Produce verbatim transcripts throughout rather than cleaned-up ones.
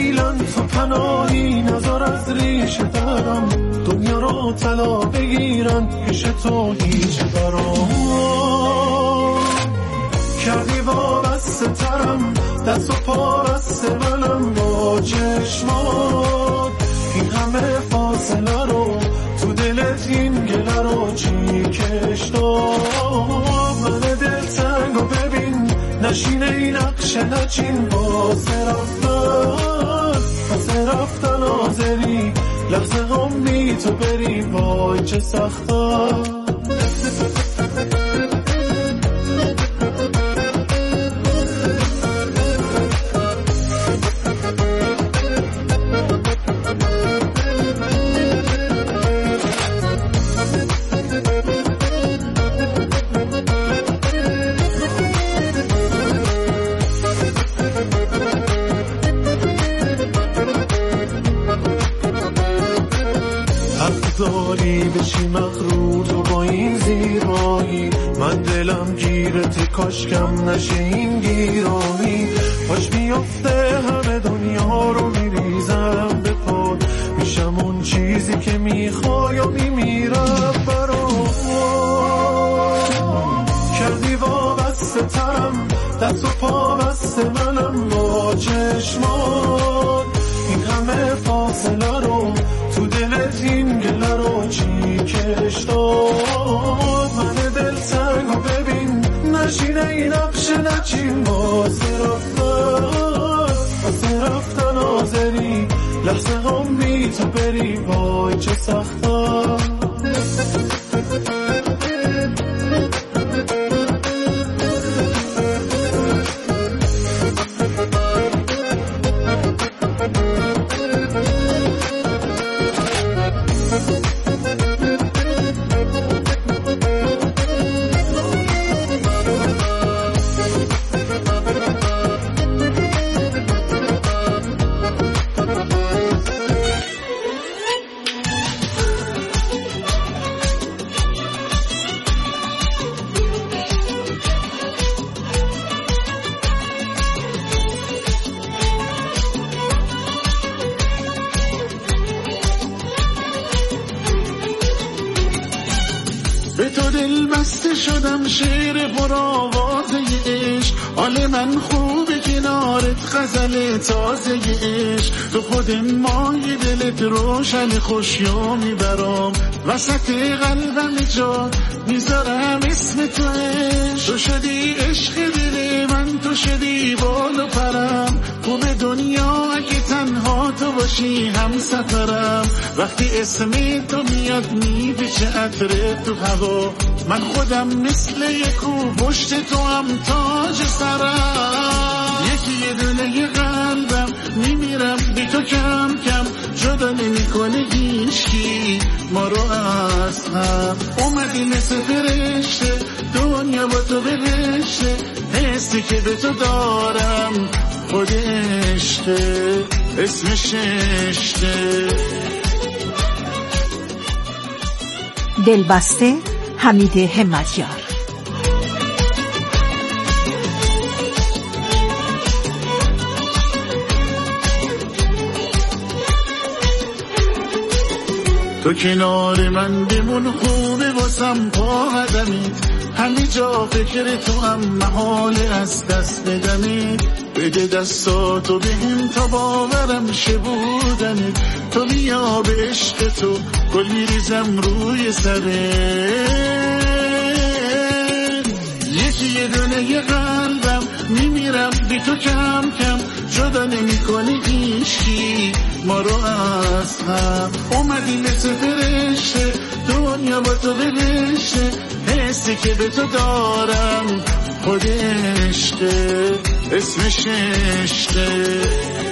جیلان تو پناهی نظر از ریش درم، دنیا رو طلا بگیرن پیش تو هیچ برام. کردی وابسته ترم دست و پا بسته منم با چشمات، این همه فاصله رو تو دلت این گله رو چی کش داد. من دل تنگ و ببین نشینه این نقش نچین واسه رفتن، واسه رفتن آزری لحظه غمی تو بری وای چه سخته. داری بشی مغرور تو با این زیبایی، من دلم گیرت کاشکم نشه این گیرایی. باش بیفته همه دنیا رو میریزم به پاد، میشم اون چیزی که میخوای و میمیرم برات. کردی وابسته ترم دست و پا بسته منم با چشمات، این همه فاصله رو تو دلت این گله رو چی کش داد. من دل تنگ و ببین نشینه این نقش نچین واسه رفتن، واسه رفتن آزری لحظه غمی تو بری وای چه سخته. به تو دل بسته شدم شعر پرآوازه عشق، حال من خوبه کنارت غزل تازه عشق. تو خود مای دلت روشن خوشیو میبرم، وسط قلبم جا میذارم اسم تو عشق. تو شدی عشق دل من، تو شدی بال و پرم، خوب دنیا اگه تنها تو باشی هم سفرم. وقتی اسم تو میاد میپیچه عطر تو هوا، من خودم مثل یکو پشت تو هم تاج سرم. یکی یه دونه قلبم میمیرم بی تو کم کم، جدا نمی کنه هیچکی ما رو از هم. اومدی مثل فرشته دنیا با تو بهشته، حسی که به تو دارم خود عشقه اسمش عشقه. دلبسته حمید همتیار. تو کنار من بمون خوبه واسم پا قدمیت، همه جا فکر تو هم محال از دست بدمت. بده دستاتو بهم تا باورم شه بودنت، تو بیا به عشق تو گل میریزم روی سرت. یکی یه دونه یه قلبم میمیرم بی تو کم کم، جدا نمی کنی هیچکی ما رو از هم. اومدی مثل فرشته دنیا با تو بهشته، حسی که به تو دارم خود عشقه اسمش عشقه.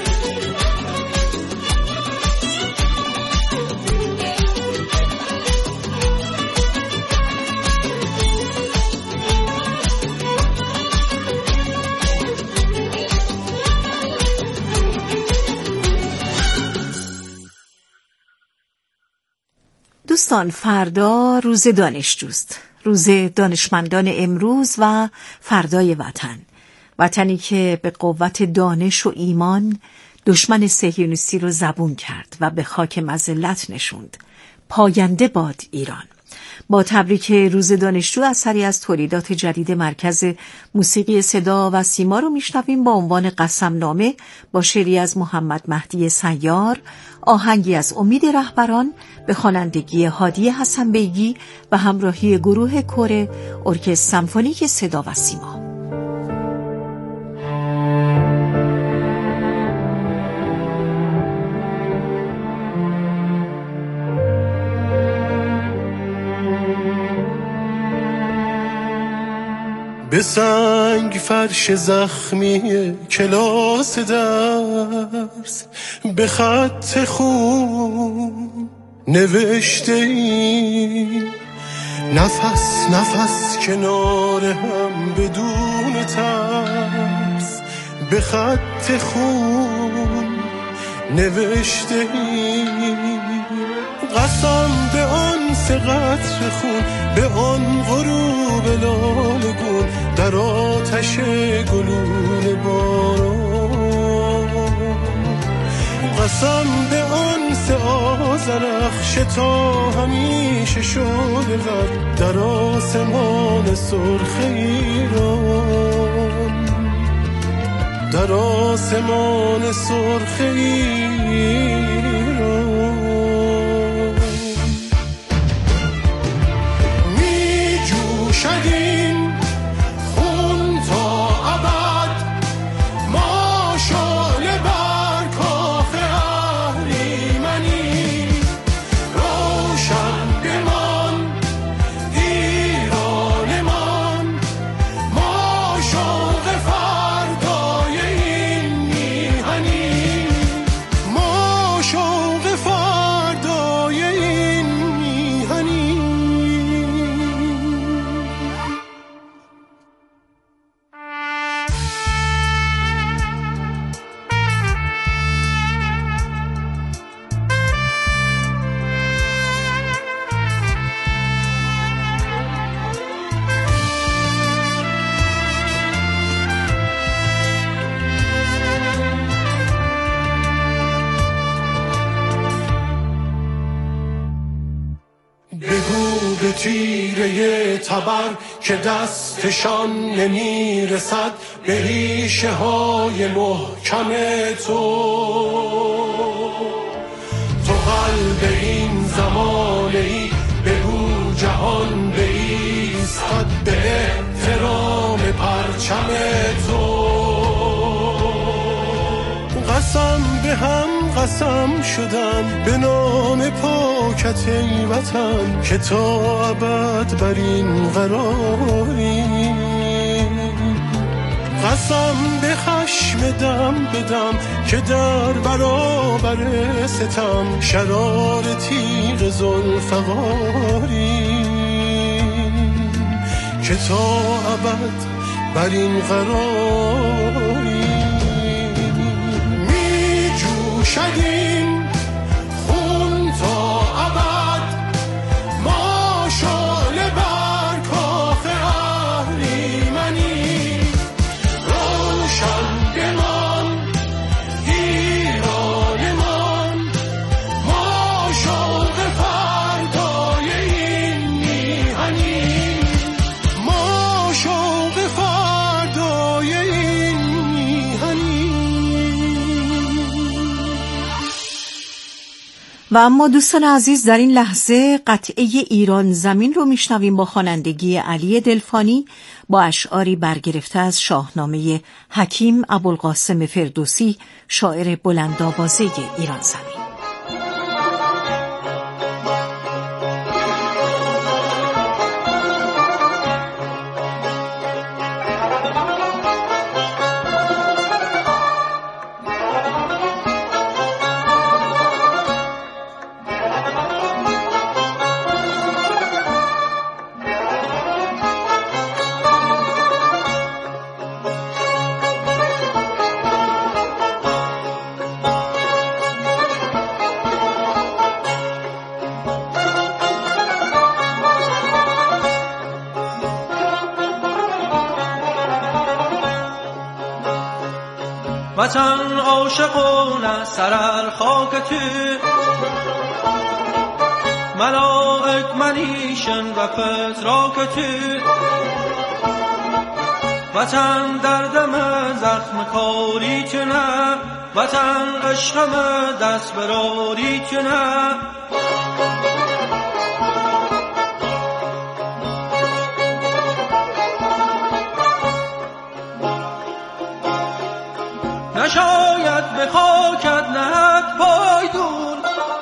دوستان، فردا روز دانشجوست، روز دانشمندان امروز و فردای وطن، وطنی که به قوت دانش و ایمان دشمن صهیونیستی رو زبون کرد و به خاک مذلت نشوند. پاینده باد ایران. با تبریک روز دانشجو اثری از تولیدات جدید مرکز موسیقی صدا و سیما رو میشنویم با عنوان قسمنامه با شعری از محمد مهدی سیار، آهنگی از امید رهبران به خوانندگی هادی حسن بیگی و همراهی گروه کره ارکستر سمفونیک صدا و سیما. به سنگ فرش زخمی کلاس درس به خط خون نوشته ای، نفس نفس کنار هم بدون ترس به خط خون نوشته ای. قسم به آن سه قطره خون، به آن غروب لالگون در آتش گلوله باران. قسم به آن سه آذرخش تا همیشه شده ور در آسمان سرخ ایران، در آسمان سرخ ایران. شدیم خون تا ابد، ما شعله بر کاخ اهریمنی، روشن بمان ایرانمان، ما شوق فردای این میهنی، ما شوق فردای این میهنی. بگو به تیره تبر که دستشان نمیرسد به ریشه های محکم تو. تو قلب این زمانه ای، بگو جهان بایستد به احترام پرچم تو. قسم به هم قسم شدن به نام پاکت ای وطن که تا ابد بر این قراری. قسم به خشم دم بدم که در برابر ستم شرار تیغ ذوالفقاری، که تا ابد بر این قراری. شدیم خون تا ابد، ما شعله بر کاخ اهریمنی، روشن بمان ایرانمان، ما شوق فردای این میهنی، ما شوق فردای این میهنی. و اما دوستان عزیز در این لحظه قطعه ایران زمین رو میشنویم با خوانندگی علی دلفانی با اشعاری برگرفته از شاهنامه حکیم ابوالقاسم فردوسی، شاعر بلندآوازه ایران زمین. وطن عاشقانه سرر خاک تو ملائک منیشن و پتراک تو وطن دردم زخم کاری تو نه وطن عشقم دست براری تو نه نشاید به خاکت نهد پایدون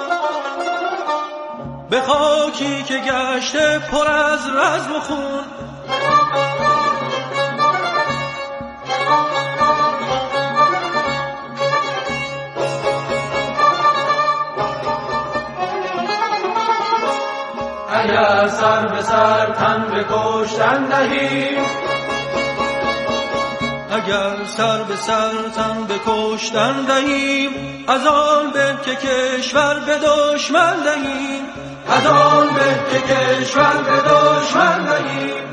به خاکی که گشته پر از رزم و خون اگر سر به سر تن به کشتن دهیم اگر سر به سر تن به کشتن دهیم از آن به که کشور به دشمن دهیم از آن به که کشور به دشمن دهیم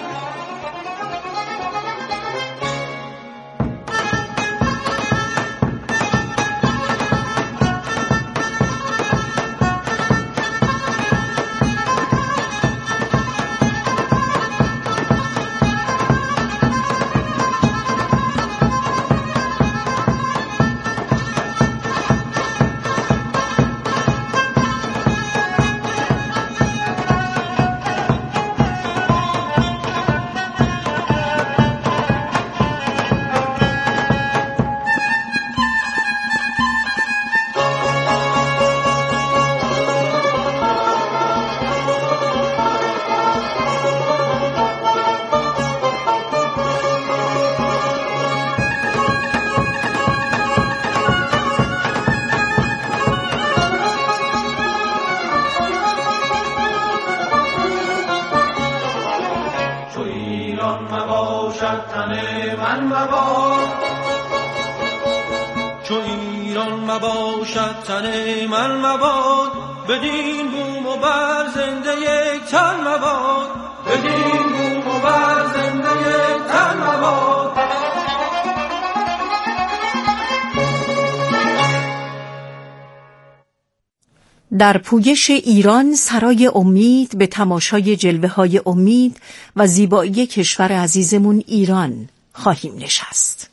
چو ایران مباشد تن من مباد بدین بوم و بر زنده یک تن مباد بدین بوم و بر زنده یک تن مباد در پویش ایران سرای امید به تماشای جلوه های امید و زیبایی کشور عزیزمون ایران خواهیم نشست.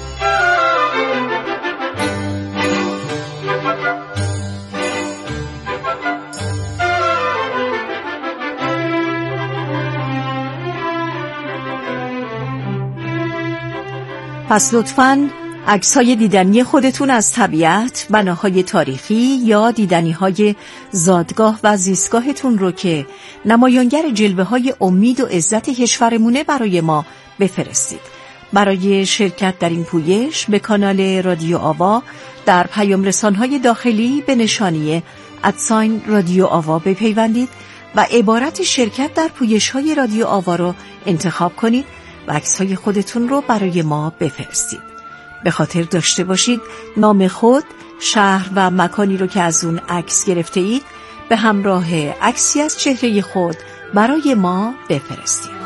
پس لطفاً عکس‌های دیدنی خودتون از طبیعت، بناهای تاریخی یا دیدنی‌های زادگاه و زیستگاهتون رو که نمایانگر جلوه‌های امید و عزت کشورمونه برای ما بفرستید. برای شرکت در این پویش به کانال رادیو آوا در پیام رسان‌های داخلی به نشانی ادساین رادیو آوا بپیوندید و عبارت شرکت در پویش‌های رادیو آوا رو انتخاب کنید و عکس‌های خودتون رو برای ما بفرستید. به خاطر داشته باشید نام خود، شهر و مکانی رو که از اون عکس گرفته اید به همراه عکسی از چهره خود برای ما بفرستید.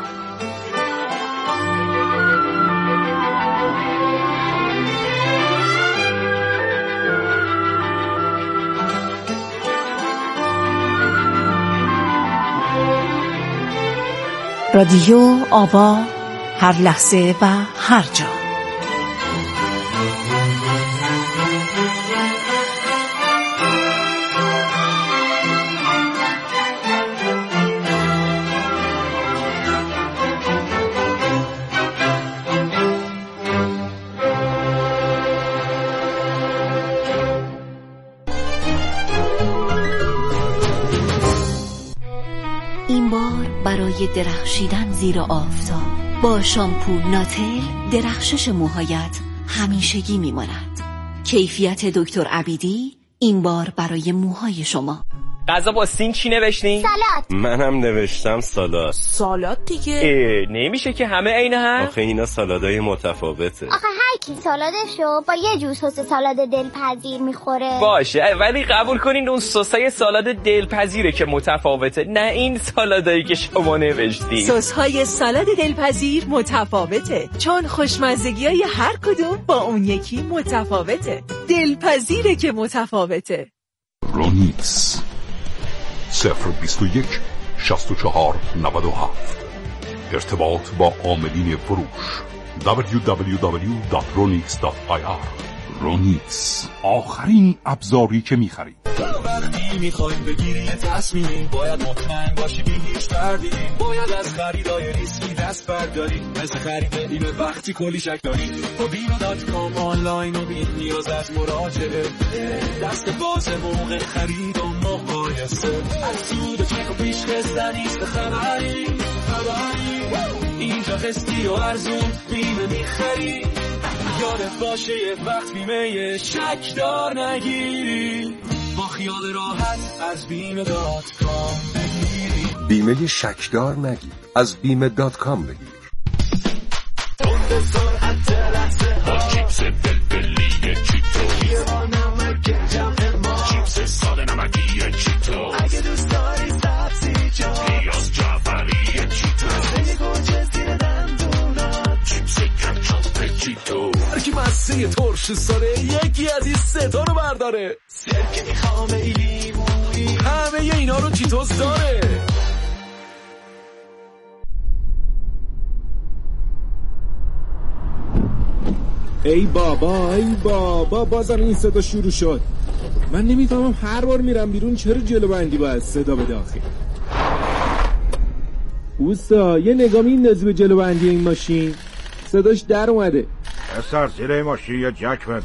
رادیو آوا، هر لحظه و هر جا. این بار برای درخشیدن زیر آفتاب با شامپو ناتل درخشش موهایت همیشگی میماند. کیفیت دکتر عبیدی این بار برای موهای شما. غذا با سین چی نوشتین؟ سالاد. منم نوشتم سالاد. سالاد دیگه؟ اه نمیشه که همه عین هم. آخه اینا سالادای متفاوته. آخه هر کی سالادشو با یه جور سس سالاد دلپذیر میخوره. باشه ولی قبول کنین اون سسای سالاد دلپذیره که متفاوته، نه این سالادایی که شما نوشتین. سس‌های سالاد دلپذیر متفاوته چون خوشمزگی‌های هر کدوم با اون یکی متفاوته. دلپذیره که متفاوته. رونیکس صفر بیست و یک شصت و چهار نود و هفت. ارتباط با عاملین فروش دبلیو دبلیو دبلیو دات رونیکس دات آی آر. رونیکس، آخرین ابزاری که می‌خرید. وقتی میخوای بگیری یه تصمیم باید مطمئن باشی بی هیچ فردی، باید از خریدای ریسکی دست برداری، مثل خرید بیمه وقتی کلی شک داری. با بیمه دات کام آنلاین و بی نیاز از مراجعه، دست باز موقع خرید و مقایسه، از سود چک و پیش خسته نیست خبری خبری. اینجا قسطی و ارزون بیمه میخری، یادت باشه یه وقت بیمه شک دار نگیری، با خیال راحت از بیمه دات کام بگیری. بیمه شکدار نگیر، از بیمه دات کام بگیر. تند سرعت لحظه ها، چیپس بلبلی چیتو، یه با نمک جمع ما، چیپس ساده نمکی چیتو، اگه دوست داری سبزی جا، پیاز جعفری چیتو، زنی گوجه زیر دندونا، چیپس کچاپ چیتو. هرکی مسیح ترش ساره یکی از این ستا رو برداره، سرکه میخوامه ای لیمونی، همه ی اینا رو چیتوز داره. ای بابا ای بابا بازم این صدا شروع شد. من نمیفهمم هر بار میرم بیرون چرا جلو بندی باید صدا بده آخه. اوستا یه نگاه میندازی به جلو بندی این ماشین، صداش در اومده. پسر زیر این ماشین یا جک بنداز.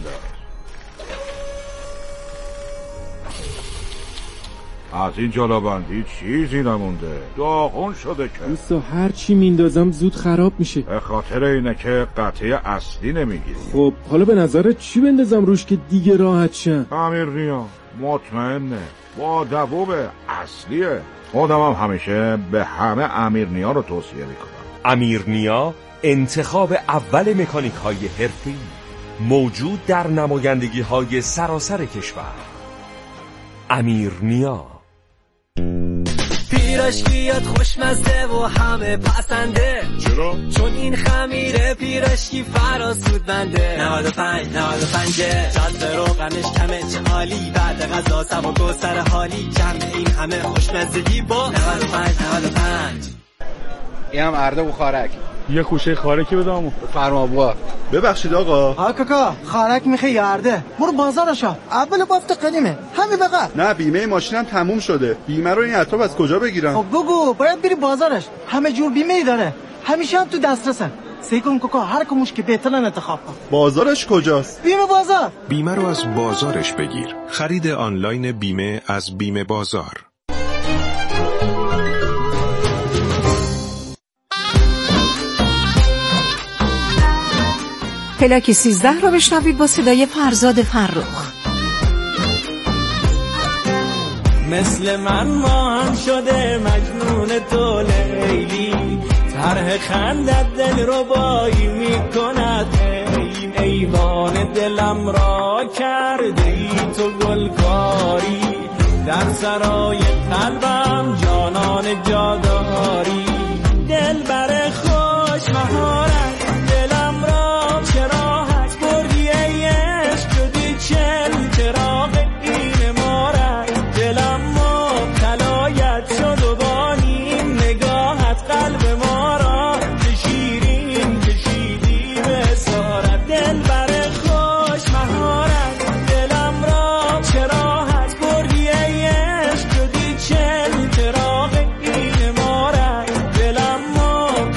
از این جلو بندی چیزی نمونده، داغون شده که. اوستا هر چی میندازم زود خراب میشه. به خاطر اینه که قطعه اصلی نمیگیری. خب حالا به نظرت چی بندازم روش که دیگه راحت شم؟ امیرنیا مطمئنه، با دووب اصلیه. خودم هم همیشه به همه امیرنیا رو توصیه میکنم. امیرنیا انتخاب اول مکانیک های حرفه‌ای، موجود در نمایندگی های سراسر کشور. امیرنیا. پیراشکیات خوشمزه و همه پسنده. چرا؟ چون این خمیره پیراشکی فراسود بنده. نود و پنج نود و پنج جد روغنش کمه چه عالی، بعد غذا سوا گستر حالی، جمع این همه خوشمزگی با نود و پنج نود و پنج. این هم ارده و خارک. یه خوشه خارکی بدامو. فرما بوا. ببخشید آقا. ها کاکا خارک میخوای یا ارده؟ برو بازارشا، اول بافت قدیمه همین بقى. نه بیمه ماشینم تموم شده. بیمه رو این اطراف از کجا بگیرم؟ خب گوگو باید بری بازارش، همه جور بیمه ای داره، همیشه هم تو دسترسن. سیکن کوکا هر کموش که بهترن انتخاب کن. بازارش کجاست؟ بیمه بازار. بیمه رو از بازارش بگیر. خرید آنلاین بیمه از بیمه بازار. پلاک سیزده رو بشنوید با صدای فرزاد فرخ. مثل من ما هم شده مجنون تو لیلی، طرح خندت دل رو بایی میکند، این ایوان دلم را کرده ای تو گلکاری، در سرای قلبم جانان جاداری، دل بر خوش مهارت دلم را چراحت بردی ای عشق شدی چل چراغ این مارت، دلم مبتلایت شد و بانیم نگاهت قلب ما را کشیرین کشیدی به سارت، دل بر خوش مهارت دلم را چراحت بردی ای عشق شدی چل چراغ این مارت، دلم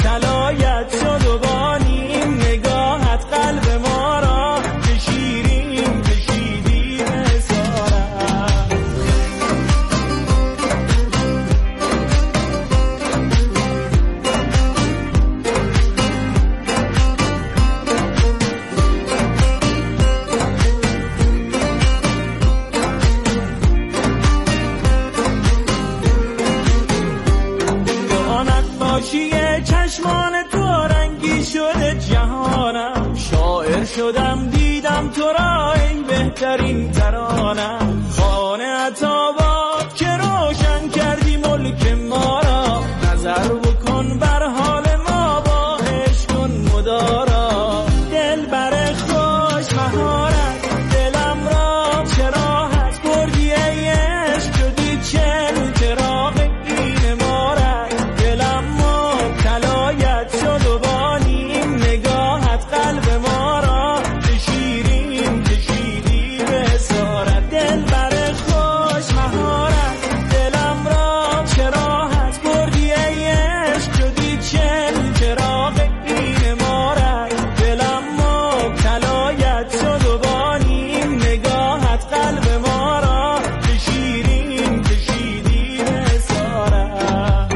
زیباترین ترانم. خانه عطاباد که روشن کردی ملک ما را، نظر بکن بر حال ما، با عشق کن مدارا. دل بر خوش مهارت دلم را چراحت بردی ای عشق، شدی چل چراغ این مارت. دلم مبتلایت شد و با نیم نگاهت قلب ما را به شیرین کشیدی به اسارت. دل بر خوش مهارت دلم را چراحت بردی ای عشق، شدی چل چراغ این مارت. دلم مبتلایت شد و با نیم نگاهت قلب ما را به شیرین کشیدی به اسارت.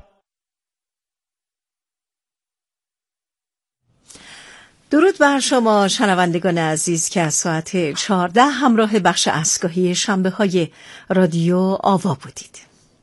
درود بر شما شنوندگان عزیز که از ساعت چهارده همراه بخش اسکاهی شنبه های رادیو آوا بودید.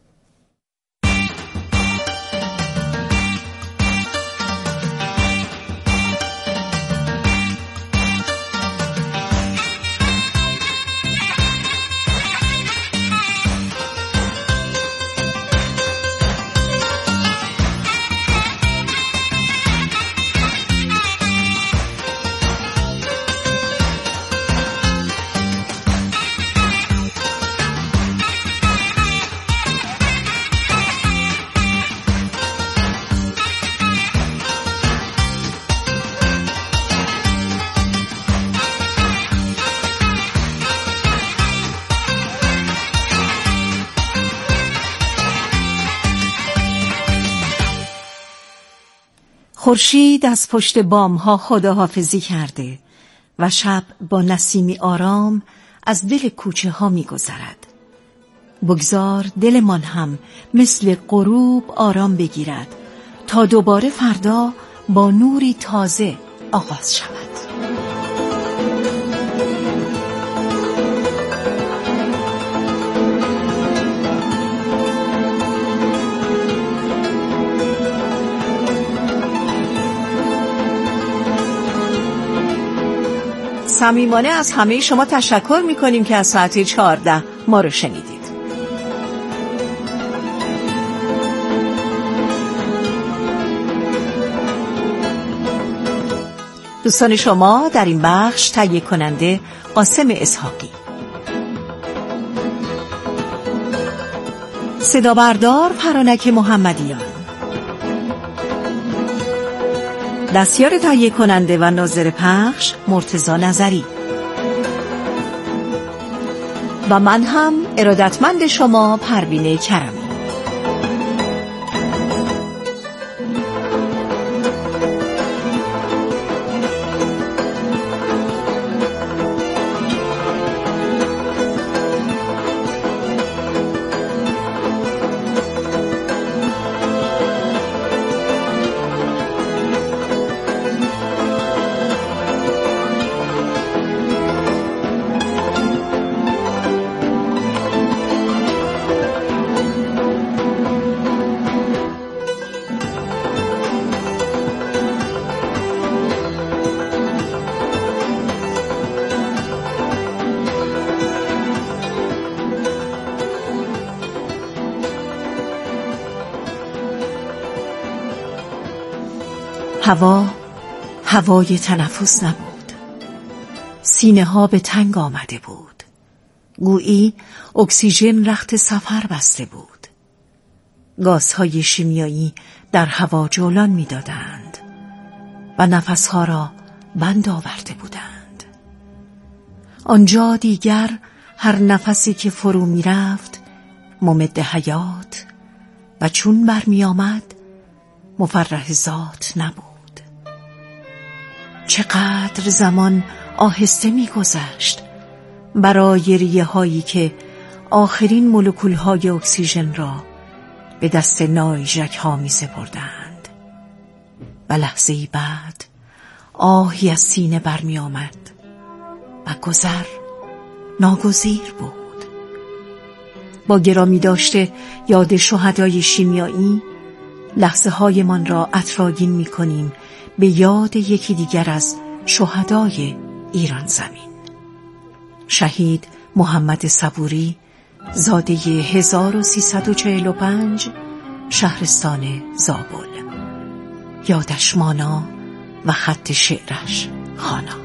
خورشید از پشت بامها خداحافظی کرده و شب با نسیمی آرام از دل کوچه ها می گذرد. بگذار دلمان هم مثل غروب آرام بگیرد تا دوباره فردا با نوری تازه آغاز شود. صمیمانه از همه شما تشکر می‌کنیم که از ساعت چهارده ما رو شنیدید. دوستان شما در این بخش تهیه کننده قاسم اسحاقی، صدا بردار فرانک محمدیان، دستیار تهیه کننده و ناظر پخش مرتضی نظری و من هم ارادتمند شما پروین کرمی. هوا هوای تنفس نبود. سینه ها به تنگ آمده بود. گویی اکسیژن رخت سفر بسته بود. گازهای شیمیایی در هوا جولان می دادند و نفسها را بند آورده بودند. آنجا دیگر هر نفسی که فرو می رفت ممد حیات و چون برمی آمد مفرح ذات نبود. چقدر زمان آهسته می گذشت برای ریه هایی که آخرین مولکول های اکسیژن را به دست نایجک ها می سپردند و لحظه‌ای بعد آهی از سینه برمی آمد و گذر ناگزیر بود. با گرامی داشته یاد شهدای شیمیایی لحظه های من را عطرآگین می کنیم به یاد یکی دیگر از شهدای ایران زمین. شهید محمد صبوری، زاده هزار و سیصد و چهل و پنج، شهرستان زابل. یادش مانا و خط شعرش خانا.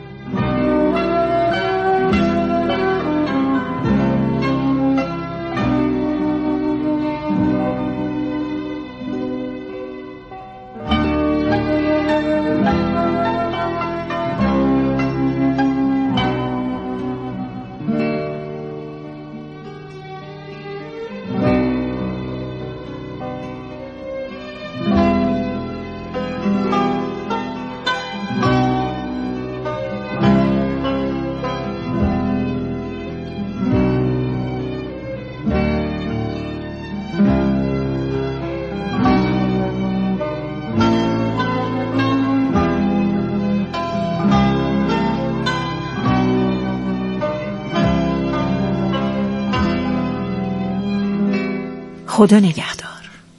خدا نگهدار.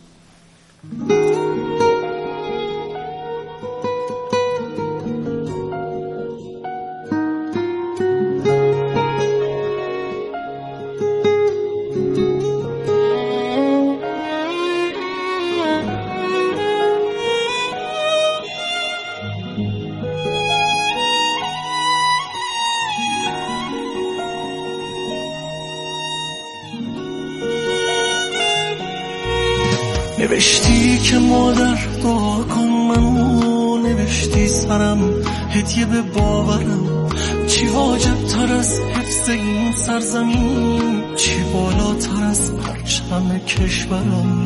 نوشتی که مادر دعا کن منو، نوشتی سرم هدیه به باورم. چی واجب تر از حفظ این سرزمین، چی بالاتر از پرچم کشورم.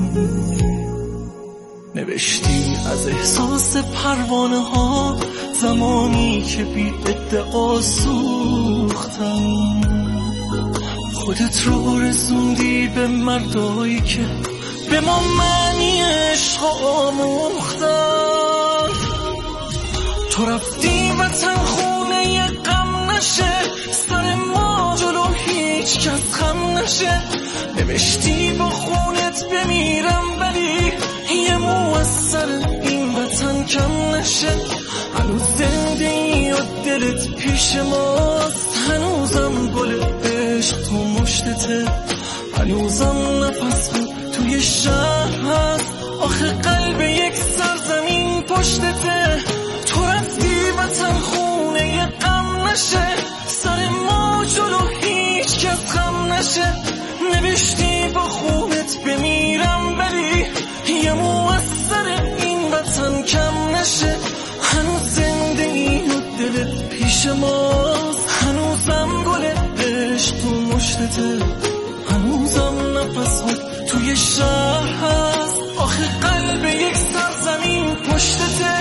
نوشتی از احساس پروانه ها زمانی که بی ادعا سوختم. خودت رو رسوندی به مردایی که به ما معنی عشق آموختن. تو رفتی وطن خونه غم نشه، سر ما جلو هیچ کس خم نشه. نوشتی با خونت بمیرم ولی یه مو از سر این وطن کم نشه. هنوز زنده ای و دلت پیش ماست، هنوزم گل عشق تو مشتته، هنوزم نفس توی شهر هست. آخه قلب یک سرزمین پشتته. تو رفتی وطن خونه غم نشه، سر ما جلو هیچ کس خم نشه. نوشتی با خونت بمیرم ولی یه مو از سر این وطن کم نشه. هنوز زنده ای و دلت پیش ماست، هنوزم گل عشق تو مشتته، هنوزم نفس توی شهر هست. آخه قلب یک سرزمین پشتته.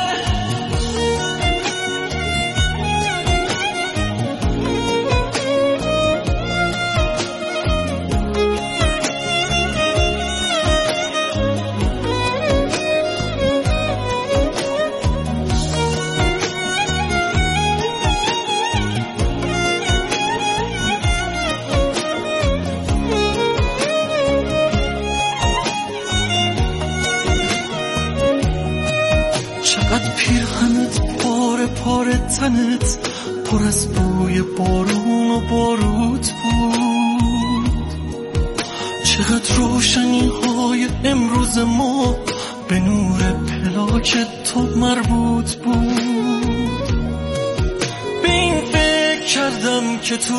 پیرهنت پاره پاره تنت پر از بوی بارون و باروت بود. چقدر روشنی های امروز ما به نور پلاک تو مربوط بود. به این فکر کردم که تو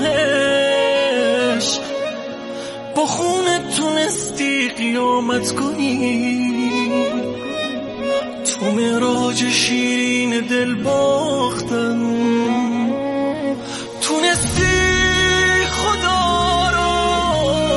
راهش با خونت تونستی قیامت کنی. تو معراج شیرین دل باختن تونستی خدا رو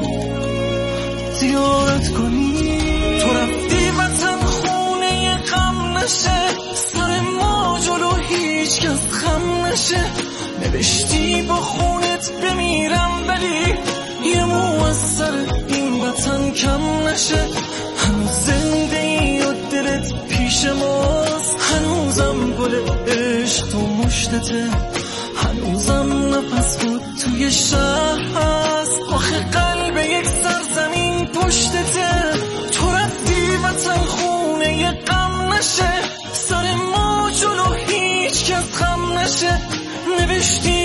زیارت کنی. تو رفتی وطن خونه غم نشه، سر ما جلو هیچ کس خم نشه. نوشتی با خونت بمیرم ولی یه مو از سر این وطن کم نشه. هنوز زنده ای و دلت پیش ماست، هنوزم گل عشق تو مشتته، هنوزم نفس بود توی شهر هست. آخه قلب یک سرزمین پشتته. تو رفتی وطن خونه غم نشه، سر ما جلو هیچ کس خم نشه. نوشتی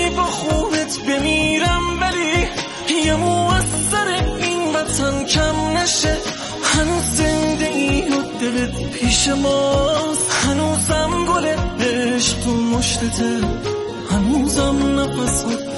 پیش ماست، هنوزم گل عشق تو مشتته، هنوزم نفسات